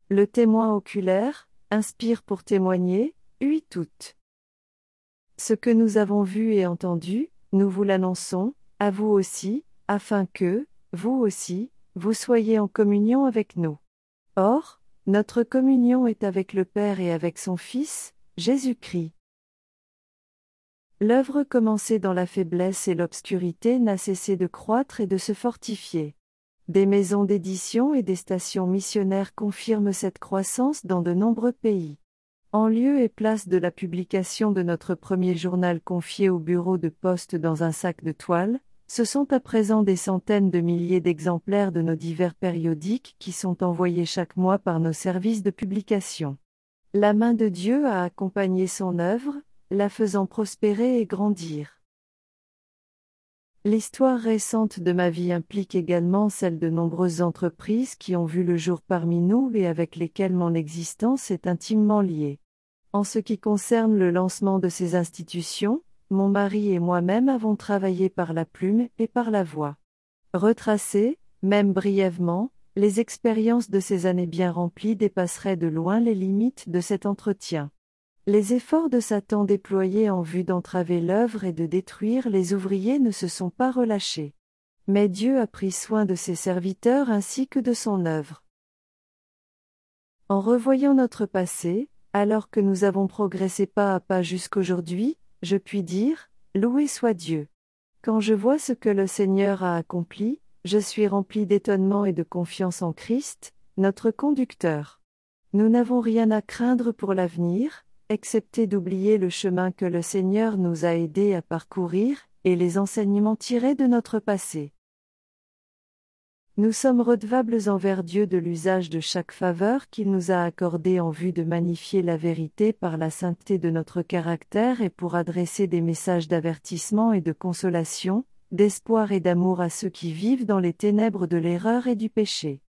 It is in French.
Le témoin oculaire, inspire pour témoigner, ui toutes. Ce que nous avons vu et entendu, nous vous l'annonçons, à vous aussi, afin que, vous aussi, vous soyez en communion avec nous. Or, notre communion est avec le Père et avec son Fils, Jésus-Christ. L'œuvre commencée dans la faiblesse et l'obscurité n'a cessé de croître et de se fortifier. Des maisons d'édition et des stations missionnaires confirment cette croissance dans de nombreux pays. En lieu et place de la publication de notre premier journal confié au bureau de poste dans un sac de toile, ce sont à présent des centaines de milliers d'exemplaires de nos divers périodiques qui sont envoyés chaque mois par nos services de publication. La main de Dieu a accompagné son œuvre, la faisant prospérer et grandir. L'histoire récente de ma vie implique également celle de nombreuses entreprises qui ont vu le jour parmi nous et avec lesquelles mon existence est intimement liée. En ce qui concerne le lancement de ces institutions, mon mari et moi-même avons travaillé par la plume et par la voix. Retracer, même brièvement, les expériences de ces années bien remplies dépasseraient de loin les limites de cet entretien. Les efforts de Satan déployés en vue d'entraver l'œuvre et de détruire les ouvriers ne se sont pas relâchés. Mais Dieu a pris soin de ses serviteurs ainsi que de son œuvre. En revoyant notre passé, alors que nous avons progressé pas à pas jusqu'aujourd'hui, je puis dire, loué soit Dieu. Quand je vois ce que le Seigneur a accompli, je suis rempli d'étonnement et de confiance en Christ, notre conducteur. Nous n'avons rien à craindre pour l'avenir, excepté d'oublier le chemin que le Seigneur nous a aidés à parcourir, et les enseignements tirés de notre passé. Nous sommes redevables envers Dieu de l'usage de chaque faveur qu'il nous a accordée en vue de magnifier la vérité par la sainteté de notre caractère et pour adresser des messages d'avertissement et de consolation, d'espoir et d'amour à ceux qui vivent dans les ténèbres de l'erreur et du péché.